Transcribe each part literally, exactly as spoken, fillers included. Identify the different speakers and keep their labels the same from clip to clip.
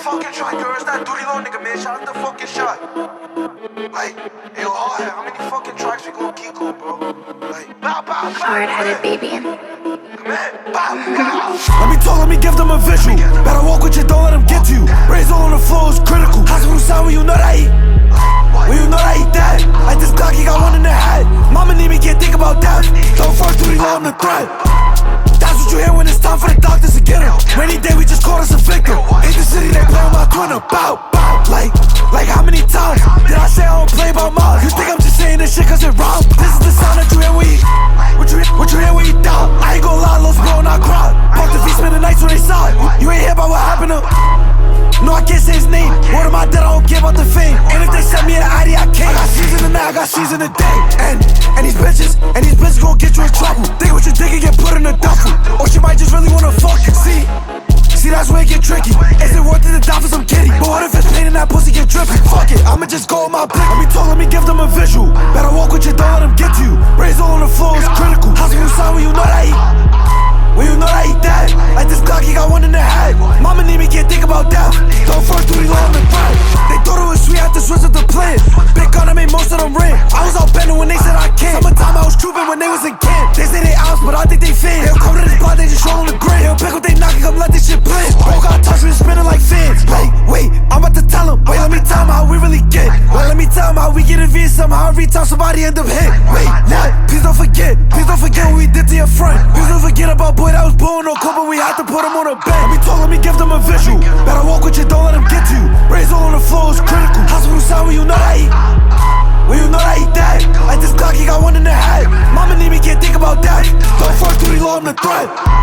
Speaker 1: fucking try, girl. It's that Duty Low nigga, man. Shout out the fucking shot. Like, yo, hard head, how many fucking tracks we gonna keep going, bro? Like, bow, bow, bow.
Speaker 2: Hard-headed baby.
Speaker 1: Man, bow, bow.
Speaker 3: Let me talk, let me give them a visual. Better walk with you, don't let them get to you. Raise all on the floor is critical. Hospital sound when you know that I eat. When you know that I eat that. Like this Glock, he got one in the head. Mama need me, can't think about that. Don't fuck Duty Low, I'm the threat. That's what you hear when it's time for the doctors to get him. Rainy day, we just caught us a victim. Ain't the city, they play on my twin about, bow. Like, like how many times did I say I don't play about mine? You think I'm just saying this shit cause it wrong? This is the sound that you hear when you What you, what you hear when you down? I ain't gon' lie, lost bro, not cry. Fuck the feet, spend the nights when they saw it. You ain't hear about what happened to No, I can't say his name. Word of my dead, I don't care about the fame. And if they send me an I D, I can't. I got season the night, I got season the day. And, and these bitches, and these bitches gon' get you in trouble. Think what you think and get put in a duffel. Or she might just really wanna fuck you, see? See, that's where it get tricky. Is it worth it to die for some kitty? But what if it's pain and that pussy get drippy? Fuck it, I'ma just go with my blick. Let me talk, let me give them a visual. Better walk with you, don't let them get to you. Raise all on the floor is critical. Hospital sound when you know that I eat. When you know that I eat that. Like this Glock, he got one in the head. Mama need me, can't think about that. Don't fuck Duty Low, I'm the threat. They thought it was sweet, had to switch up the plan. Big gun, I made most of them ring. I was out bending when they said I can't. Summertime, I was trooping when they was in camp. They say they ops, but I think they fans. They'll come to this block, they just show on the grid. They'll pick what they knocking, come let this shit blend. Bro got touch me, spinning like fans. Wait, wait, I'm about to tell him. Wait, let me tell him how we really get. Wait, let me tell him how we get in V somehow. Every time somebody end up hit. Wait, what? Please don't forget. Please don't forget what we did to your friend. Please don't forget about boy that was born no cool, but we had to put him on a bed. Let me talk, let me give them a visual. Better walk with you, don't let them get to you. Raise all on the floor is critical. Hospital sound when you know that I eat. When you know that I eat that. Like this Glock, he got one in the head. Mama need me, can't think about that. Don't fuck Duty Low, I'm the threat.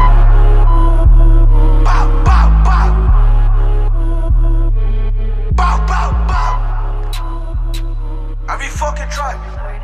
Speaker 1: Bow, bow, bow. Bow, bow, bow. Every fucking track.